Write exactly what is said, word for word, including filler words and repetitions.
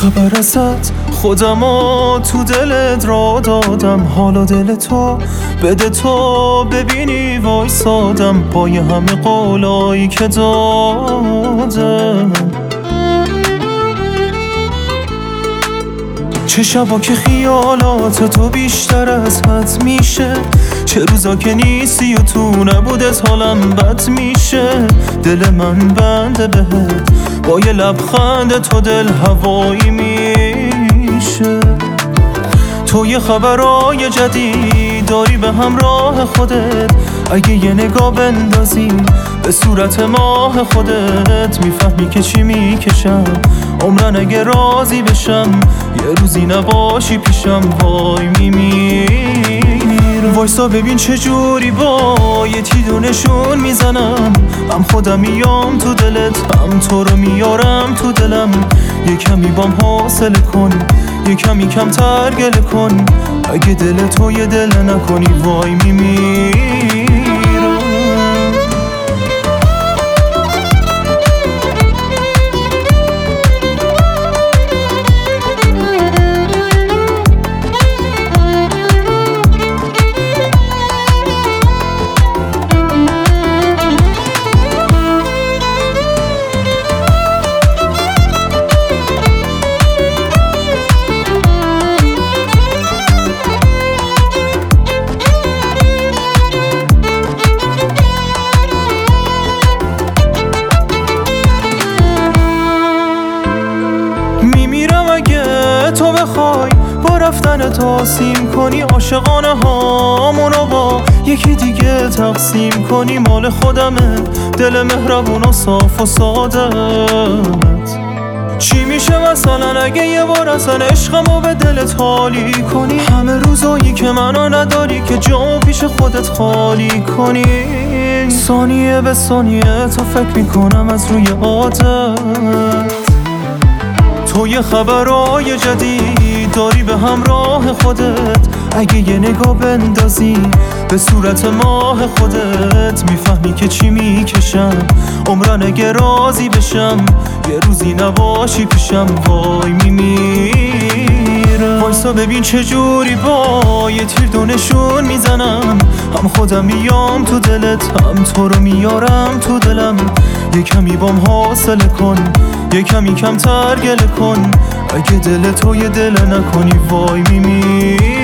خبر ازت خودمو تو دلت را دادم، حالا دل تو بده تو ببینی وایسادم پای همه قولایی که دادم. چه شبا که خیالات تو بیشتر از حد میشه، چه روزا که نیستی و تو نبودت حالم بد میشه. دل من بنده بهت با یه لبخند تو دل هوایی میشه. تو یه خبرای جدید داری به همراه خودت، اگه یه نگاه بندازی به صورت ماه خودت میفهمی که چی میکشم. عمرن اگه راضی بشم یه روزی نباشی پیشم وای میمیرم. وایسا ببین چه جوری با یه تیدونشون میزنم، هم خودم میام تو دلت هم تو رو میارم تو دلم. یه کمی بام حوصله کن یه کمی کمتر گله کن، اگه دل تو یه دل نکنی وای میمیرم. تو بخوای با رفتن تاسیم کنی عاشقانه هامونو با یکی دیگه تقسیم کنی، مال خودمه دل مهربون و صاف و سادت. چی میشه مثلا اگه یه بار اصلا عشقمو به دلت حالی کنی، همه روزایی که منو نداری که جامو پیش خودت خالی کنی. ثانیه به ثانیه تو فکر میکنم از روی عادت. تو یه خبرای جدید داری به همراه خودت، اگه یه نگاه بندازی به صورت ماه خودت میفهمی که چی میکشم. عمرن اگه راضی بشم یه روزی نباشی پیشم وای میمیرم. وایسا ببین چه جوری با یه تیر دونشون میزنم، هم خودم میام تو دلت هم تو رو میارم تو دلم. یه کمی بام حوصله کن یه کمی کمتر گله کن، اگه دل تو یه دل نکنی وای میمیرم.